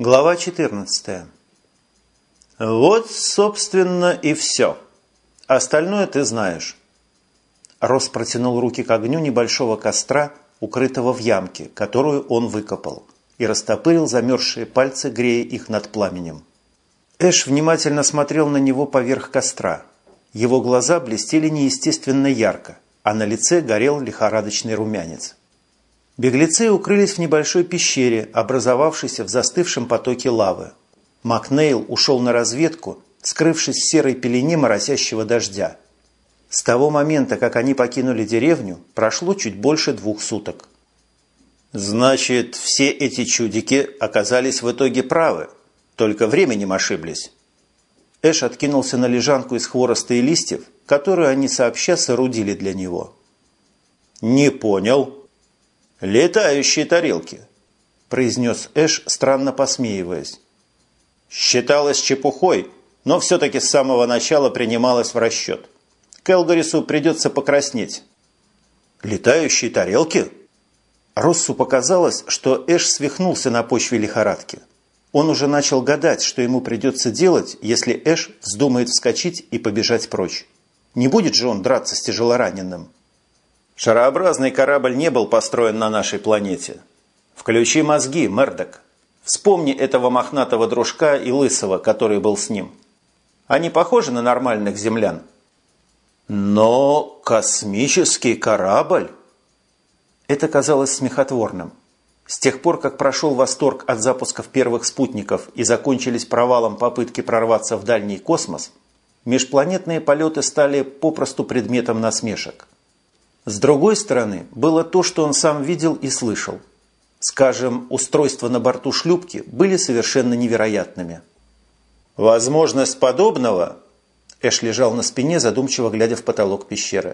Глава 14. Вот, собственно, и все. Остальное ты знаешь. Росс протянул руки к огню небольшого костра, укрытого в ямке, которую он выкопал, и растопырил замерзшие пальцы, грея их над пламенем. Эш внимательно смотрел на него поверх костра. Его глаза блестели неестественно ярко, а на лице горел лихорадочный румянец. Беглецы укрылись в небольшой пещере, образовавшейся в застывшем потоке лавы. Макнейл ушел на разведку, скрывшись в серой пелене моросящего дождя. С того момента, как они покинули деревню, прошло чуть больше 2 суток. «Значит, все эти чудики оказались в итоге правы, только временем ошиблись». Эш откинулся на лежанку из хвороста и листьев, которую они сообща соорудили для него. «Не понял». «Летающие тарелки», – произнес Эш, странно посмеиваясь. «Считалось чепухой, но все-таки с самого начала принималось в расчет. Келгарису придется покраснеть». «Летающие тарелки?» Россу показалось, что Эш свихнулся на почве лихорадки. Он уже начал гадать, что ему придется делать, если Эш вздумает вскочить и побежать прочь. Не будет же он драться с тяжелораненым. Шарообразный корабль не был построен на нашей планете. Включи мозги, Мердок. Вспомни этого мохнатого дружка и лысого, который был с ним. Они похожи на нормальных землян? Но космический корабль? Это казалось смехотворным. С тех пор, как прошел восторг от запусков первых спутников и закончились провалом попытки прорваться в дальний космос, межпланетные полеты стали попросту предметом насмешек. С другой стороны, было то, что он сам видел и слышал. Скажем, устройства на борту шлюпки были совершенно невероятными. Возможность подобного... Эш лежал на спине, задумчиво глядя в потолок пещеры.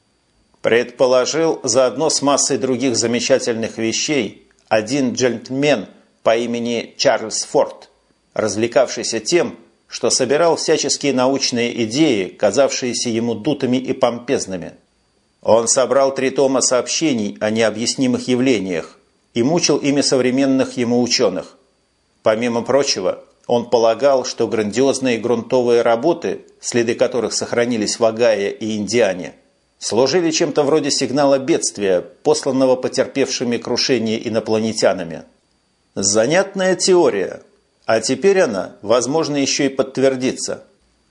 Предположил заодно с массой других замечательных вещей один джентльмен по имени Чарльз Форд, развлекавшийся тем, что собирал всяческие научные идеи, казавшиеся ему дутыми и помпезными. Он собрал 3 тома сообщений о необъяснимых явлениях и мучил ими современных ему ученых. Помимо прочего, он полагал, что грандиозные грунтовые работы, следы которых сохранились в Огайо и Индиане, служили чем-то вроде сигнала бедствия, посланного потерпевшими крушение инопланетянами. Занятная теория, а теперь она, возможно, еще и подтвердится.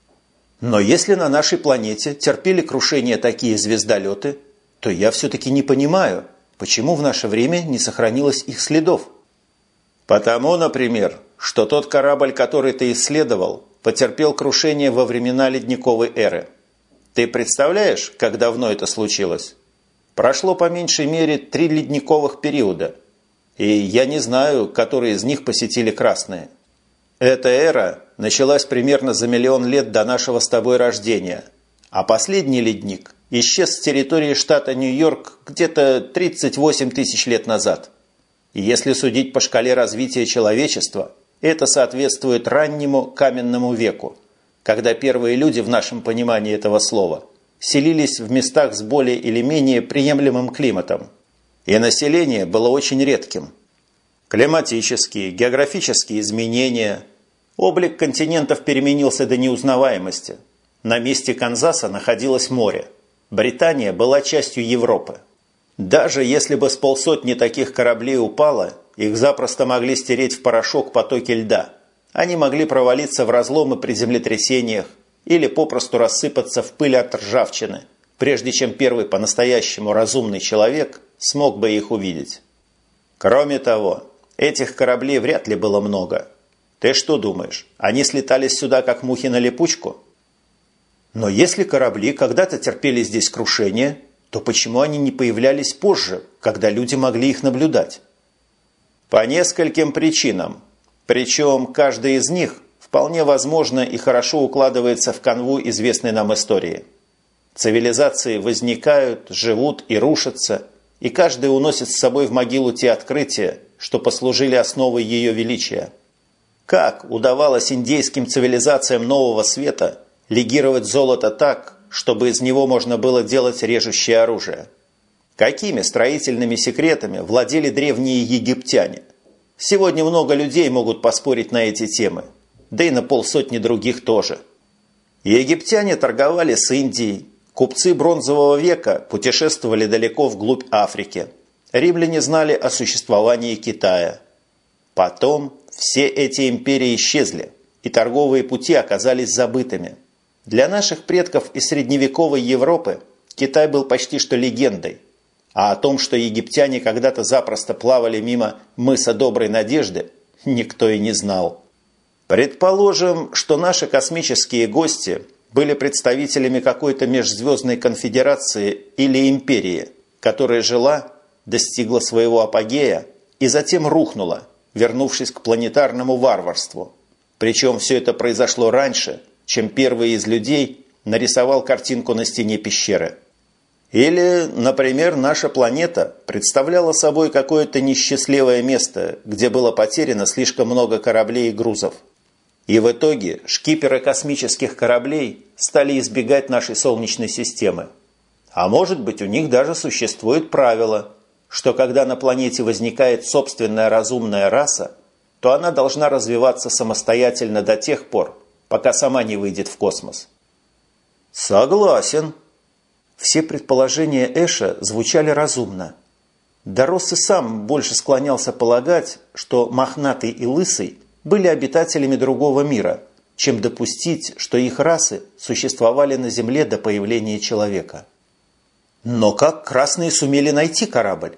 Но если на нашей планете терпели крушение такие звездолеты, то я все-таки не понимаю, почему в наше время не сохранилось их следов. Потому, например, что тот корабль, который ты исследовал, потерпел крушение во времена ледниковой эры. Ты представляешь, как давно это случилось? Прошло по меньшей мере 3 ледниковых периода, и я не знаю, которые из них посетили красные. Эта эра началась примерно за 1 000 000 лет до нашего с тобой рождения, а последний ледник исчез с территории штата Нью-Йорк где-то 38 тысяч лет назад. И если судить по шкале развития человечества, это соответствует раннему каменному веку, когда первые люди в нашем понимании этого слова селились в местах с более или менее приемлемым климатом. И население было очень редким. Климатические, географические изменения. Облик континентов переменился до неузнаваемости. На месте Канзаса находилось море. Британия была частью Европы. Даже если бы с 500 таких кораблей упало, их запросто могли стереть в порошок потоки льда. Они могли провалиться в разломы при землетрясениях или попросту рассыпаться в пыль от ржавчины, прежде чем первый по-настоящему разумный человек смог бы их увидеть. Кроме того, этих кораблей вряд ли было много. Ты что думаешь, они слетались сюда как мухи на липучку? Но если корабли когда-то терпели здесь крушение, то почему они не появлялись позже, когда люди могли их наблюдать? По нескольким причинам. Причем каждая из них вполне возможно и хорошо укладывается в канву известной нам истории. Цивилизации возникают, живут и рушатся, и каждый уносит с собой в могилу те открытия, что послужили основой ее величия. Как удавалось индейским цивилизациям Нового Света легировать золото так, чтобы из него можно было делать режущее оружие? Какими строительными секретами владели древние египтяне? Сегодня много людей могут поспорить на эти темы, да и на полсотни других тоже. Египтяне торговали с Индией, купцы бронзового века путешествовали далеко вглубь Африки, римляне знали о существовании Китая. Потом все эти империи исчезли, и торговые пути оказались забытыми. Для наших предков из средневековой Европы Китай был почти что легендой, а о том, что египтяне когда-то запросто плавали мимо мыса Доброй Надежды, никто и не знал. Предположим, что наши космические гости были представителями какой-то межзвездной конфедерации или империи, которая жила, достигла своего апогея и затем рухнула, вернувшись к планетарному варварству. Причем все это произошло раньше, чем первый из людей нарисовал картинку на стене пещеры. Или, например, наша планета представляла собой какое-то несчастливое место, где было потеряно слишком много кораблей и грузов. И в итоге шкиперы космических кораблей стали избегать нашей Солнечной системы. А может быть, у них даже существует правило, что когда на планете возникает собственная разумная раса, то она должна развиваться самостоятельно до тех пор, пока сама не выйдет в космос. Согласен. Все предположения Эша звучали разумно. Да Росс и сам больше склонялся полагать, что Мохнатый и Лысый были обитателями другого мира, чем допустить, что их расы существовали на Земле до появления человека. Но как красные сумели найти корабль?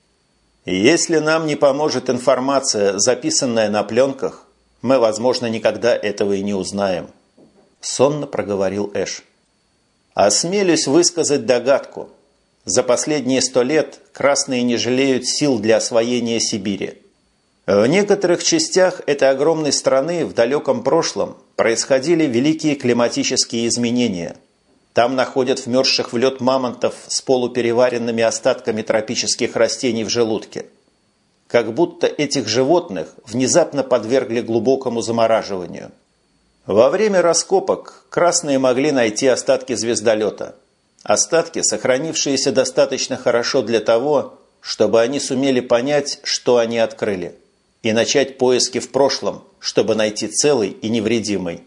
Если нам не поможет информация, записанная на пленках, мы, возможно, никогда этого и не узнаем. Сонно проговорил Эш. Осмелюсь высказать догадку. За последние 100 лет красные не жалеют сил для освоения Сибири. В некоторых частях этой огромной страны в далеком прошлом происходили великие климатические изменения. Там находят вмерзших в лед мамонтов с полупереваренными остатками тропических растений в желудке. Как будто этих животных внезапно подвергли глубокому замораживанию. Во время раскопок красные могли найти остатки звездолета. Остатки, сохранившиеся достаточно хорошо для того, чтобы они сумели понять, что они открыли, и начать поиски в прошлом, чтобы найти целый и невредимый.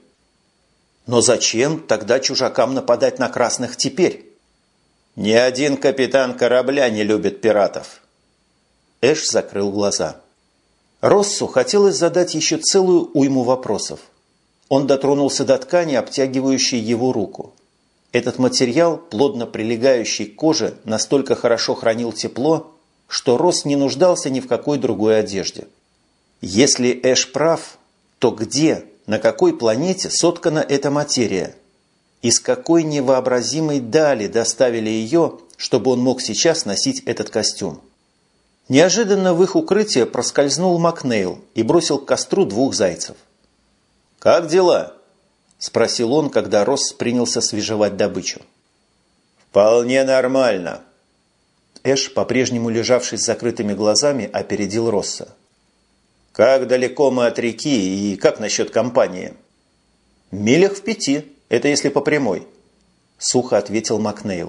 Но зачем тогда чужакам нападать на красных теперь? Ни один капитан корабля не любит пиратов. Эш закрыл глаза. Россу хотелось задать еще целую уйму вопросов. Он дотронулся до ткани, обтягивающей его руку. Этот материал, плотно прилегающий к коже, настолько хорошо хранил тепло, что Росс не нуждался ни в какой другой одежде. Если Эш прав, то где, на какой планете соткана эта материя? Из какой невообразимой дали доставили ее, чтобы он мог сейчас носить этот костюм? Неожиданно в их укрытие проскользнул Макнейл и бросил к костру 2 зайцев. «Как дела?» – спросил он, когда Росс принялся свежевать добычу. «Вполне нормально». Эш, по-прежнему лежавший с закрытыми глазами, опередил Росса. «Как далеко мы от реки и как насчет компании?» «Милях в 5, это если по прямой», – сухо ответил Макнейл.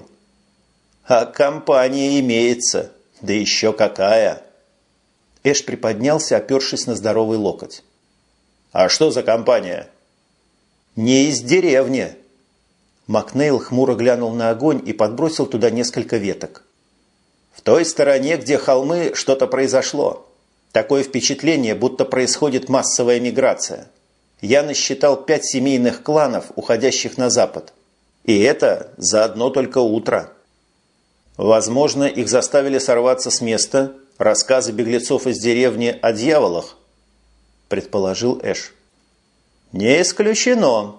«А компания имеется, да еще какая!» Эш приподнялся, опершись на здоровый локоть. «А что за компания?» «Не из деревни». Макнейл хмуро глянул на огонь и подбросил туда несколько веток. «В той стороне, где холмы, что-то произошло. Такое впечатление, будто происходит массовая миграция. Я насчитал 5 семейных кланов, уходящих на запад. И это за одно только утро. Возможно, их заставили сорваться с места рассказы беглецов из деревни о дьяволах», предположил Эш. «Не исключено».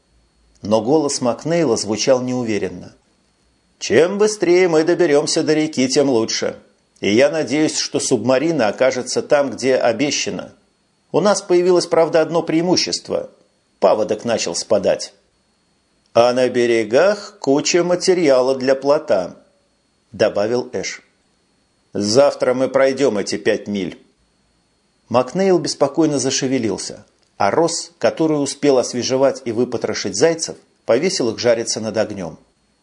Но голос Макнейла звучал неуверенно. «Чем быстрее мы доберемся до реки, тем лучше. И я надеюсь, что субмарина окажется там, где обещано. У нас появилось, правда, одно преимущество. Паводок начал спадать. А на берегах куча материала для плота», добавил Эш. «Завтра мы пройдем эти 5 миль». Макнейл беспокойно зашевелился, а Росс, который успел освежевать и выпотрошить зайцев, повесил их жариться над огнем.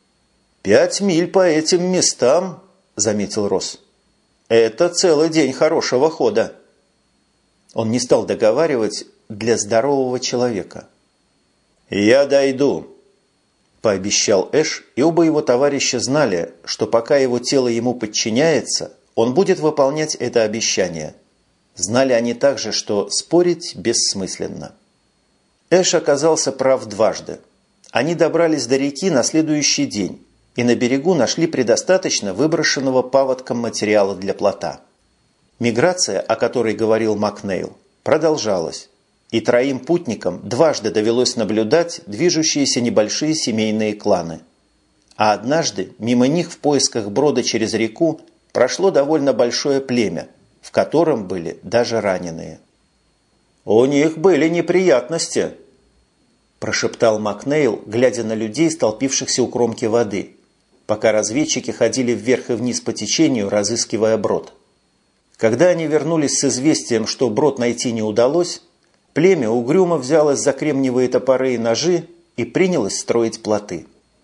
5 миль по этим местам, заметил Росс. Это целый день хорошего хода. Он не стал договаривать «для здорового человека». «Я дойду», – пообещал Эш, и оба его товарища знали, что пока его тело ему подчиняется, он будет выполнять это обещание. Знали они также, что спорить бессмысленно. Эш оказался прав дважды. Они добрались до реки на следующий день и на берегу нашли предостаточно выброшенного паводком материала для плота. Миграция, о которой говорил Макнейл, продолжалась, и троим путникам дважды довелось наблюдать движущиеся небольшие семейные кланы. А однажды мимо них в поисках брода через реку прошло довольно большое племя, в котором были даже раненые. «У них были неприятности», – прошептал Макнейл, глядя на людей, столпившихся у кромки воды, пока разведчики ходили вверх и вниз по течению, разыскивая брод. Когда они вернулись с известием, что брод найти не удалось, племя угрюмо взялось за кремниевые топоры и ножи и принялось строить плоты.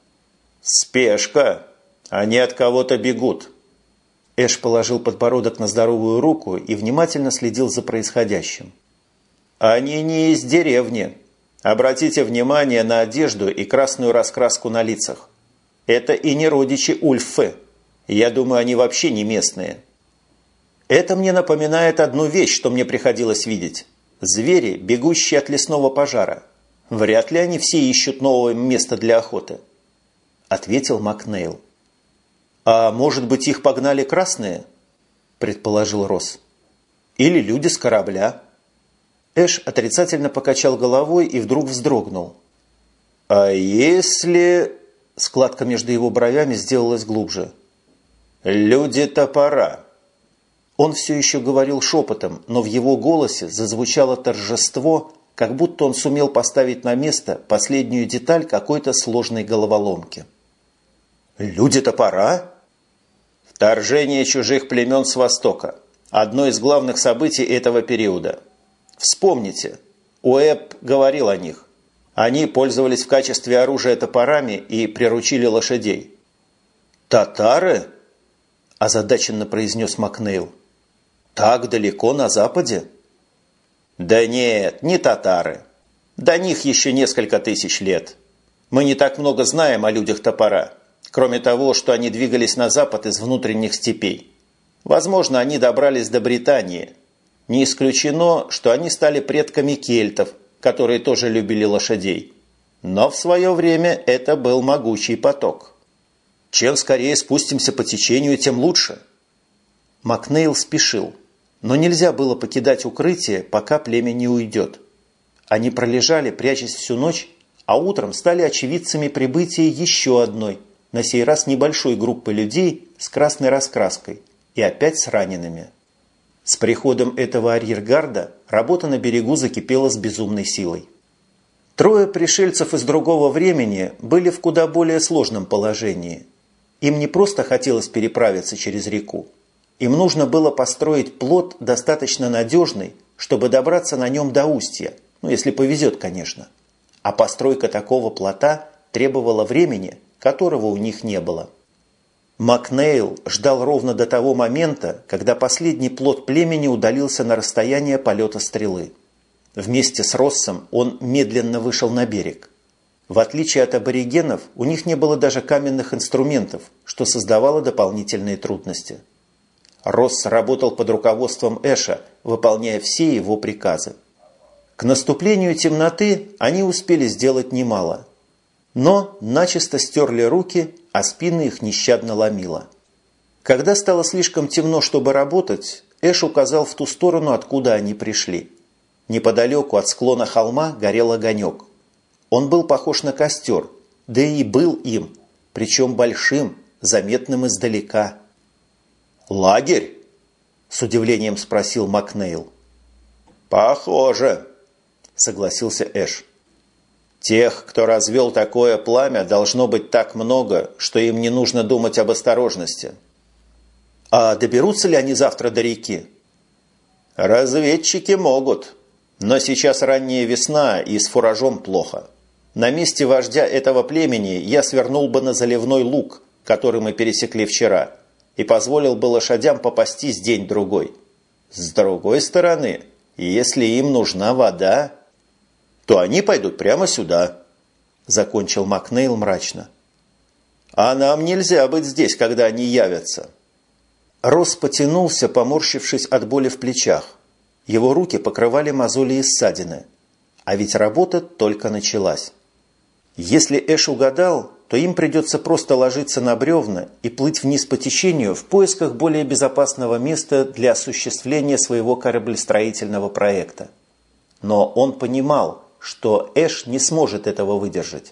«Спешка! Они от кого-то бегут!» Эш положил подбородок на здоровую руку и внимательно следил за происходящим. «Они не из деревни. Обратите внимание на одежду и красную раскраску на лицах. Это и не родичи Ульфы. Я думаю, они вообще не местные. Это мне напоминает одну вещь, что мне приходилось видеть. Звери, бегущие от лесного пожара. Вряд ли они все ищут новое место для охоты», – ответил Макнейл. «А может быть, их погнали красные?» – предположил Росс. «Или люди с корабля?» Эш отрицательно покачал головой и вдруг вздрогнул. «А если...» – складка между его бровями сделалась глубже. «Люди-топора». Он все еще говорил шепотом, но в его голосе зазвучало торжество, как будто он сумел поставить на место последнюю деталь какой-то сложной головоломки. «Люди-топора?» «Вторжение чужих племен с Востока. Одно из главных событий этого периода. Вспомните, Уэбб говорил о них. Они пользовались в качестве оружия топорами и приручили лошадей». «Татары?» – озадаченно произнес Макнейл. «Так далеко на западе?» «Да нет, не татары. До них еще несколько тысяч лет. Мы не так много знаем о людях топора, кроме того, что они двигались на запад из внутренних степей. Возможно, они добрались до Британии. Не исключено, что они стали предками кельтов, которые тоже любили лошадей. Но в свое время это был могучий поток. Чем скорее спустимся по течению, тем лучше». Макнейл спешил, но нельзя было покидать укрытие, пока племя не уйдет. Они пролежали, прячась всю ночь, а утром стали очевидцами прибытия еще одной, на сей раз небольшой группы людей с красной раскраской и опять с ранеными. С приходом этого арьергарда работа на берегу закипела с безумной силой. Трое пришельцев из другого времени были в куда более сложном положении. Им не просто хотелось переправиться через реку. Им нужно было построить плот достаточно надежный, чтобы добраться на нем до устья, если повезет, конечно. А постройка такого плота требовала времени, которого у них не было. Макнейл ждал ровно до того момента, когда последний плот племени удалился на расстояние полета стрелы. Вместе с Россом он медленно вышел на берег. В отличие от аборигенов, у них не было даже каменных инструментов, что создавало дополнительные трудности. Росс работал под руководством Эша, выполняя все его приказы. К наступлению темноты они успели сделать немало. Но начисто стерли руки, а спины их нещадно ломило. Когда стало слишком темно, чтобы работать, Эш указал в ту сторону, откуда они пришли. Неподалеку от склона холма горел огонек. Он был похож на костер, да и был им, причем большим, заметным издалека. «Лагерь?» – с удивлением спросил Макнейл. «Похоже», – согласился Эш. «Тех, кто развел такое пламя, должно быть так много, что им не нужно думать об осторожности». «А доберутся ли они завтра до реки?» «Разведчики могут, но сейчас ранняя весна и с фуражом плохо. На месте вождя этого племени я свернул бы на заливной луг, который мы пересекли вчера, и позволил бы лошадям попастись день-другой. С другой стороны, И если им нужна вода, то они пойдут прямо сюда», – закончил Макнейл мрачно. «А нам нельзя быть здесь, когда они явятся». Росс потянулся, поморщившись от боли в плечах. Его руки покрывали мозоли и ссадины. А ведь работа только началась. Если Эш угадал, то им придется просто ложиться на бревна и плыть вниз по течению в поисках более безопасного места для осуществления своего кораблестроительного проекта. Но он понимал, что Эш не сможет этого выдержать.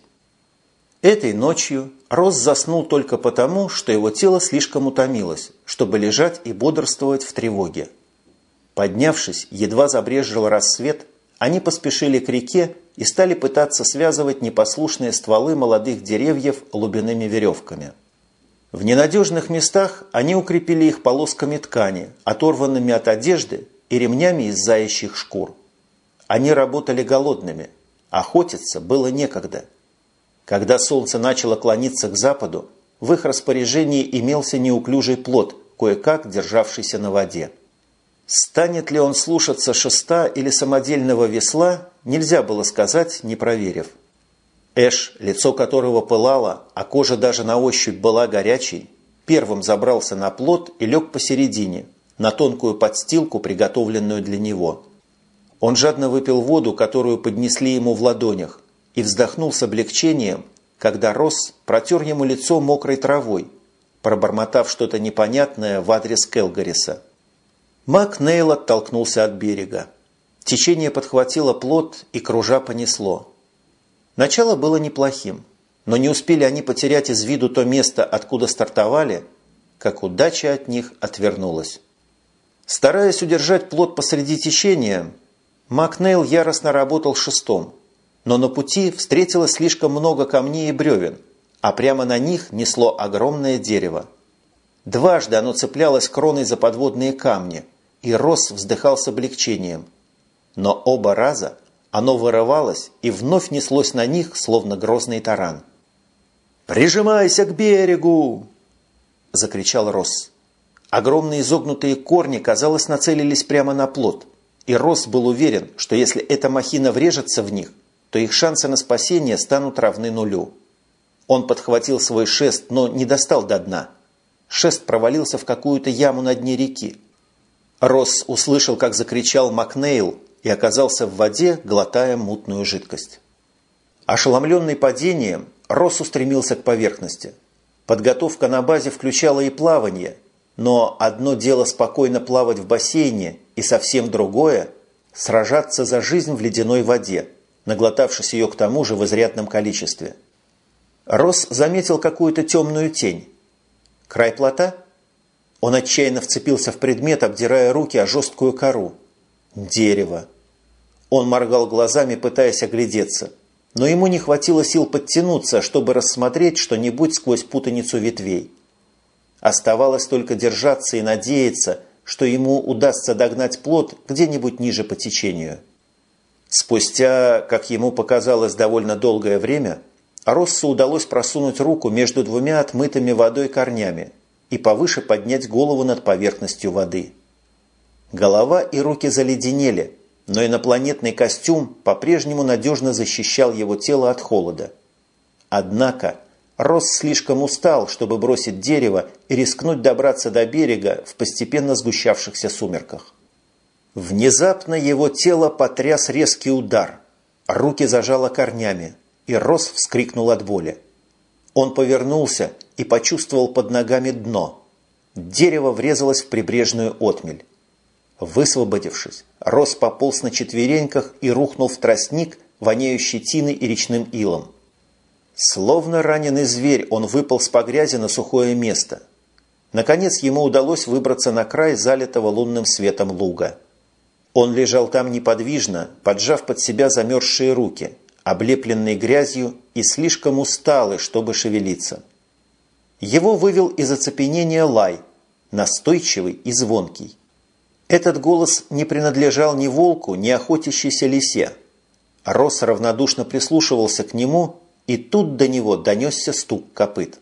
Этой ночью Росс заснул только потому, что его тело слишком утомилось, чтобы лежать и бодрствовать в тревоге. Поднявшись, едва забрезжил рассвет, они поспешили к реке и стали пытаться связывать непослушные стволы молодых деревьев лубяными веревками. В ненадежных местах они укрепили их полосками ткани, оторванными от одежды и ремнями из заячьих шкур. Они работали голодными, охотиться было некогда. Когда солнце начало клониться к западу, в их распоряжении имелся неуклюжий плот, кое-как державшийся на воде. Станет ли он слушаться шеста или самодельного весла, нельзя было сказать, не проверив. Эш, лицо которого пылало, а кожа даже на ощупь была горячей, первым забрался на плот и лег посередине, на тонкую подстилку, приготовленную для него. Он жадно выпил воду, которую поднесли ему в ладонях, и вздохнул с облегчением, когда Росс протер ему лицо мокрой травой, пробормотав что-то непонятное в адрес Келгариса. Макнейл оттолкнулся от берега. Течение подхватило плот и кружа понесло. Начало было неплохим, но не успели они потерять из виду то место, откуда стартовали, как удача от них отвернулась. Стараясь удержать плот посреди течения, Макнейл яростно работал шестом, но на пути встретилось слишком много камней и бревен, а прямо на них несло огромное дерево. Дважды оно цеплялось кроной за подводные камни, и Росс вздыхал с облегчением. Но оба раза оно вырывалось и вновь неслось на них, словно грозный таран. «Прижимайся к берегу!» – закричал Росс. Огромные изогнутые корни, казалось, нацелились прямо на плот, и Росс был уверен, что если эта махина врежется в них, то их шансы на спасение станут равны нулю. Он подхватил свой шест, но не достал до дна. Шест провалился в какую-то яму на дне реки. Росс услышал, как закричал Макнейл, и оказался в воде, глотая мутную жидкость. Ошеломленный падением, Росс устремился к поверхности. Подготовка на базе включала и плавание, но одно дело спокойно плавать в бассейне, и совсем другое – сражаться за жизнь в ледяной воде, наглотавшись ее к тому же в изрядном количестве. Росс заметил какую-то темную тень. Край плота? Он отчаянно вцепился в предмет, обдирая руки о жесткую кору. Дерево. Он моргал глазами, пытаясь оглядеться, но ему не хватило сил подтянуться, чтобы рассмотреть что-нибудь сквозь путаницу ветвей. Оставалось только держаться и надеяться, что ему удастся догнать плот где-нибудь ниже по течению. Спустя, как ему показалось, довольно долгое время, Россу удалось просунуть руку между двумя отмытыми водой корнями и повыше поднять голову над поверхностью воды. Голова и руки заледенели, но инопланетный костюм по-прежнему надежно защищал его тело от холода. Однако Росс слишком устал, чтобы бросить дерево и рискнуть добраться до берега в постепенно сгущавшихся сумерках. Внезапно его тело потряс резкий удар. Руки зажало корнями, и Росс вскрикнул от боли. Он повернулся и почувствовал под ногами дно. Дерево врезалось в прибрежную отмель. Высвободившись, Росс пополз на четвереньках и рухнул в тростник, воняющий тиной и речным илом. Словно раненый зверь, он выполз по грязи на сухое место. Наконец ему удалось выбраться на край залитого лунным светом луга. Он лежал там неподвижно, поджав под себя замерзшие руки, облепленный грязью и слишком усталый, чтобы шевелиться. Его вывел из оцепенения лай, настойчивый и звонкий. Этот голос не принадлежал ни волку, ни охотящейся лисе. Росс равнодушно прислушивался к нему, и тут до него донесся стук копыт.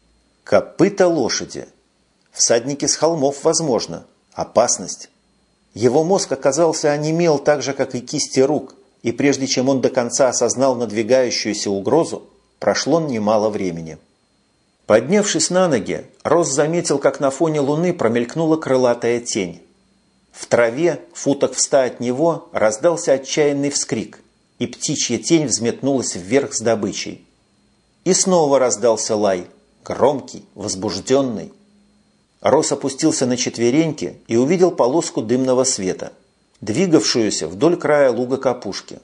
Копыта лошади. Всадники с холмов, возможно. Опасность. Его мозг оказался онемел так же, как и кисти рук, и прежде чем он до конца осознал надвигающуюся угрозу, прошло немало времени. Поднявшись на ноги, Росс заметил, как на фоне луны промелькнула крылатая тень. В траве, футах в 100 от него, раздался отчаянный вскрик, и птичья тень взметнулась вверх с добычей. И снова раздался лай, громкий, возбужденный. Росс опустился на четвереньки и увидел полоску дымного света, двигавшуюся вдоль края луга к опушке.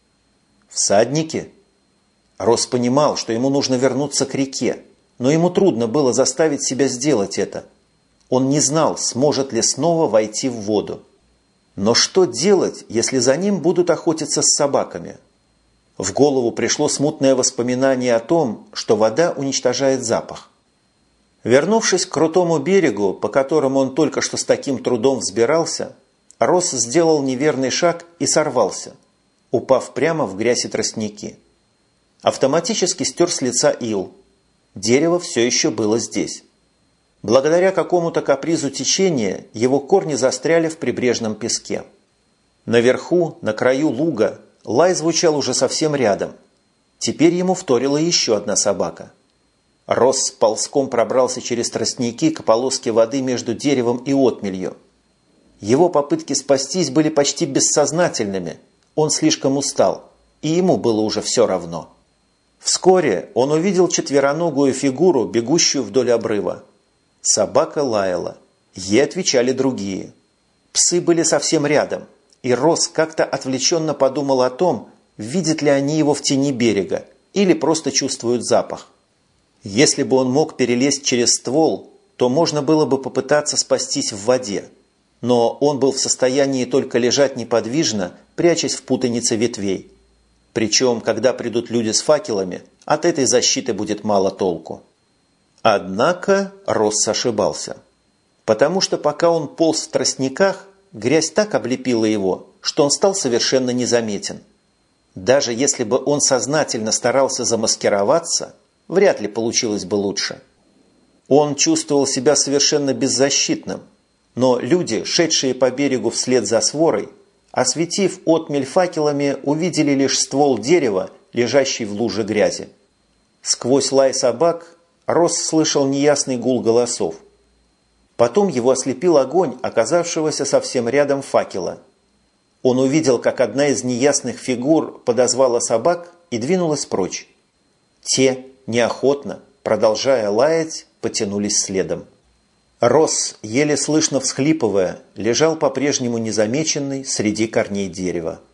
«Всадники?» Росс понимал, что ему нужно вернуться к реке, но ему трудно было заставить себя сделать это. Он не знал, сможет ли снова войти в воду. Но что делать, если за ним будут охотиться с собаками? В голову пришло смутное воспоминание о том, что вода уничтожает запах. Вернувшись к крутому берегу, по которому он только что с таким трудом взбирался, Росс сделал неверный шаг и сорвался, упав прямо в грязь и тростники. Автоматически стер с лица ил. Дерево все еще было здесь. Благодаря какому-то капризу течения его корни застряли в прибрежном песке. Наверху, на краю луга, лай звучал уже совсем рядом. Теперь ему вторила еще одна собака. Росс ползком пробрался через тростники к полоске воды между деревом и отмелью. Его попытки спастись были почти бессознательными. Он слишком устал, и ему было уже все равно. Вскоре он увидел четвероногую фигуру, бегущую вдоль обрыва. Собака лаяла. Ей отвечали другие. Псы были совсем рядом, и Росс как-то отвлеченно подумал о том, видят ли они его в тени берега или просто чувствуют запах. Если бы он мог перелезть через ствол, то можно было бы попытаться спастись в воде. Но он был в состоянии только лежать неподвижно, прячась в путанице ветвей. Причем, когда придут люди с факелами, от этой защиты будет мало толку. Однако Росс ошибался. Потому что пока он полз в тростниках, грязь так облепила его, что он стал совершенно незаметен. Даже если бы он сознательно старался замаскироваться, вряд ли получилось бы лучше. Он чувствовал себя совершенно беззащитным, но люди, шедшие по берегу вслед за сворой, осветив отмель факелами, увидели лишь ствол дерева, лежащий в луже грязи. Сквозь лай собак Росс слышал неясный гул голосов. Потом его ослепил огонь, оказавшегося совсем рядом факела. Он увидел, как одна из неясных фигур подозвала собак и двинулась прочь. Те, неохотно, продолжая лаять, потянулись следом. Росс, еле слышно всхлипывая, лежал по-прежнему незамеченный среди корней дерева.